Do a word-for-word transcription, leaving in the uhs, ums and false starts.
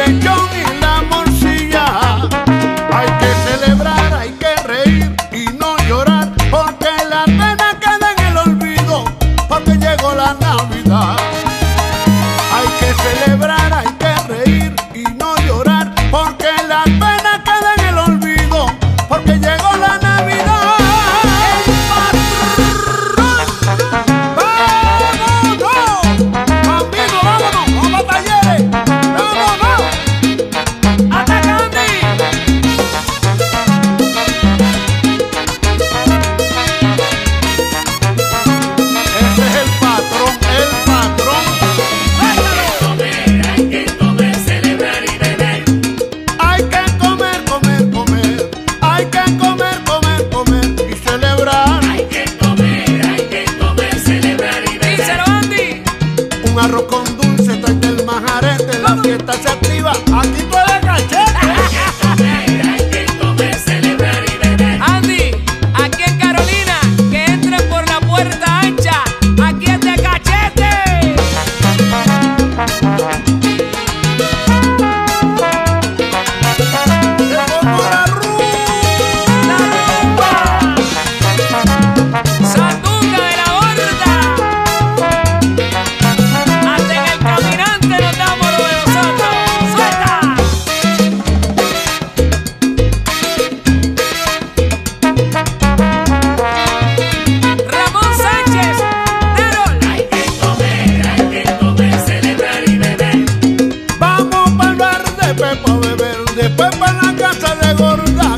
lechón y la morcilla. Hay que celebrar, hay que reír y no llorar, porque la pena queda en el olvido, porque llegó la Navidad. Hay que celebrar, hay que reír y no llorar, porque la pena queda en el olvido, porque llegó la Navidad. Un arroz con dulce, tráete el majarete, la fiesta se activa, aquí tú eres cachete. Hay que comer, hay que comer, celebrar y beber. Andy, aquí en Carolina, que entren por la puerta ancha, aquí es de cachete. ¡Le pongo la rumba! ¡La rumba! ¡Sandunga de la horda! Hasta en el caminante nos damos lo de nosotros. ¡Suelta! Ramón Sánchez, Nerol. Hay que comer, hay que comer, celebrar y beber. Vamos para el bar de Pepo a beber, después para la casa de Gorda